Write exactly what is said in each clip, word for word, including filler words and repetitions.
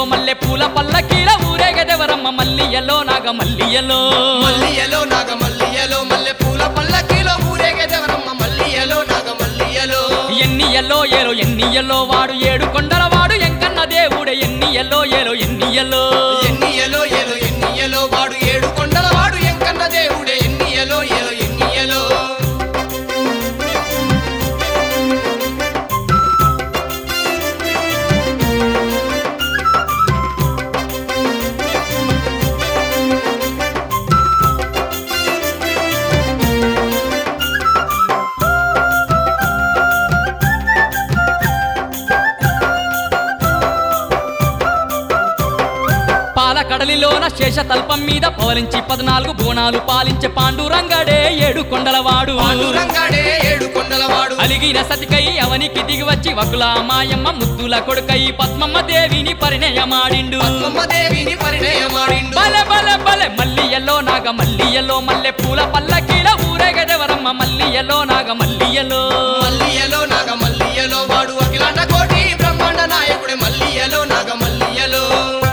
మల్లె పూల పల్లకీల ఊరేగదెవరమ్మ మల్లియలో నాగ మల్లియలో మల్లియలో నాగ మల్లియలో మల్లె పూల పల్లకీలో ఊరేగదెవరమ్మ మల్లియలో నాగ మల్లియలో ఎన్నియలో ఏలో ఎన్నియలో వాడు ఏడు కొండల వాడు ఎంకన్న దేవుడే ఎన్నియలో ఏలో ఎన్నియలో ఎన్నియలో ఏలో ఎన్నియలో వాడు ఏడు కొండల వాడు ఎంకన్న దేవుడే ఎన్నియలో ఏలో ఎన్నియలో కడలిలోన శేష తల్పం మీద పవలించి పద్నాలుగు బోనాలు పాలించే పాండురంగడే ఏడు కొండలవాడు పాండురంగడే ఏడు కొండలవాడు అలిగిన సతికై అవనికి దిగి వచ్చి వకుల మాయమ్మ ముద్దుల కొడుకై పద్మమ్మ దేవిని పరిణయమాడిండు పద్మమ్మ దేవిని పరిణయమాడిండు బలె బలె బలె మల్లియలో నాగ మల్లియలో మల్లె పూల పల్లకీల ఊరేగదెవరమ్మ మల్లియలో నాగ మల్లియలో మల్లియలో నాగ మల్లియలో వాడు అఖిలాండ కోటి బ్రహ్మాండ నాయకుడే మల్లియలో నాగ మల్లియలో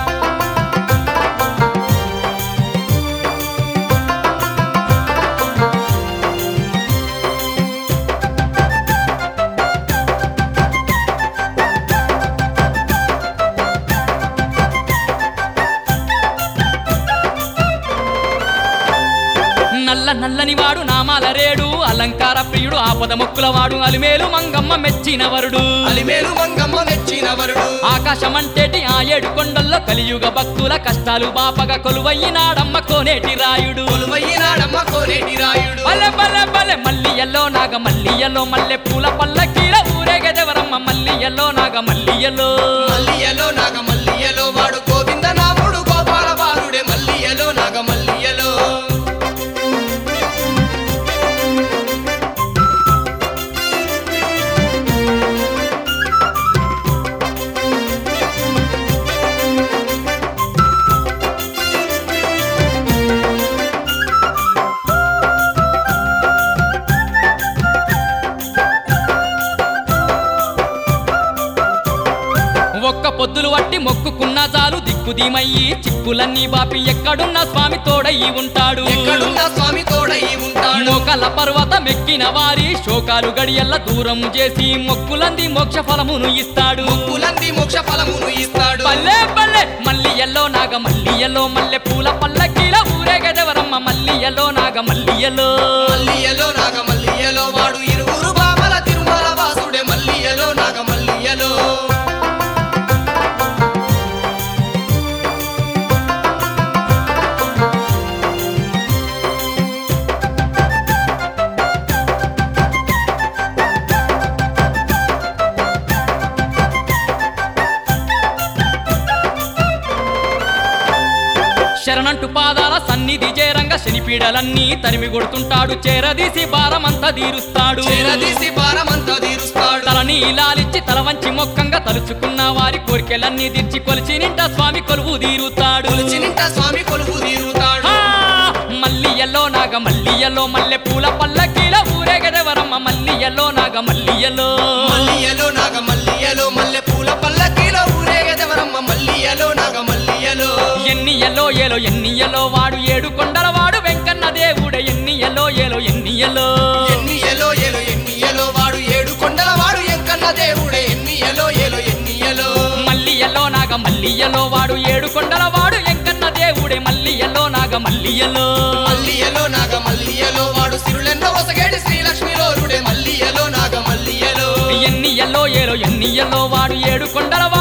నల్ల నల్లని వాడు నామాల రేడు అలంకార ప్రియుడు ఆపద మొక్కుల వాడు అలిమేలు మంగమ్మ మెచ్చిన వరుడు అలిమేలు మంగమ్మ మెచ్చిన వరుడు ఆకాశమంటేటి ఆ ఏడు కొండల్లో కలియుగ భక్తుల కష్టాలు బాపగా కొలువయ్యినాడమ్మ కోనేటి రాయుడు కొలువయ్యినాడమ్మ కోనేటి రాయుడు బలె బలె బలె మల్లియలో నాగ మల్లియలో మల్లె పూల పల్లకీల ఊరేగదెవరమ్మ మల్లియలో నాగ మల్లియలో మల్లియలో నాగ మల్లియలో వాడు గోవింద నాముడు గోపాల బాలుడే మల్లియలో నాగ మల్లియలో ఒక్క పొద్దులు వట్టి మొక్కుకున్న చాలు దిక్కుదీమయ్యి చిక్కులన్నీ బాపి ఎక్కడున్న స్వామి తోడయి ఉంటాడు ఎక్కడున్న స్వామి తోడయి ఉంటాడు మోకల పర్వతం ఎక్కిన వారి శోకాలు గడియల్ల దూరం చేసి మొక్కులంది మోక్ష ఫలమును ఇస్తాడు మొక్కులంది మోక్ష ఫలమును ఇస్తాడు పల్లె పల్లె మల్లియలో నాగ మల్లియలో మల్లె పూల పల్లకీల ఊరేగదెవరమ్మ మల్లియలో నాగ మల్లియలో మల్లియలో నాగ మల్లియలో వాడు ఇరువురు బామల తిరుమల వాసుడే మల్లియలో నాగ మల్లియలో శరణంటు పాదాల సన్నిధి చేరంగా శనిపీడలన్నీ తరిమి కొడుతుంటాడు చేరదీసి భారమంతా తీరుస్తాడు చేరదీసి భారమంతా తీరుస్తాడు తలని లాలిచ్చి తల వంచి మొక్కంగా తలుచుకున్న వారి కోరికలన్నీ తీర్చి కొలిచి నింట స్వామి కొలువు తీరుతాడు కొలిచి నింట స్వామి కొలువు తీరుతాడు మల్లియలో నాగ మల్లియలో మల్లె పూల పల్లకీల ఊరేగదెవరమ్మ మల్లియలో నాగ మల్లియలో మల్లియలో నాగ మల్లియలో మల్లె పూల పల్లకీలో ఊరేగదెవరమ్మ మల్లియలో నాగ మల్లియలో ఎన్నియలో ఏలో ఎన్నియలో వాడు ఏడు కొండల వాడు వెంకన్న దేవుడే ఎన్నియలో ఏలో ఎన్నియలో ఎన్నియలో ఏలో ఎన్నియలో వాడు ఏడు కొండల వాడు ఎంకన్న దేవుడే ఎన్నియలో ఏలో ఎన్నియలో మల్లియలో నాగ మల్లియలో వాడు ఏడు కొండల వాడు ఎంకన్న దేవుడే మల్లియలో నాగ మల్లియలో మల్లియలో నాగ మల్లియలో వాడు సిరులెన్నో వసగేడి శ్రీలక్ష్మిలోరుడే మల్లియలో నాగ మల్లియలో ఎన్నియలో ఏలో ఎన్నియలో వాడు ఏడు కొండల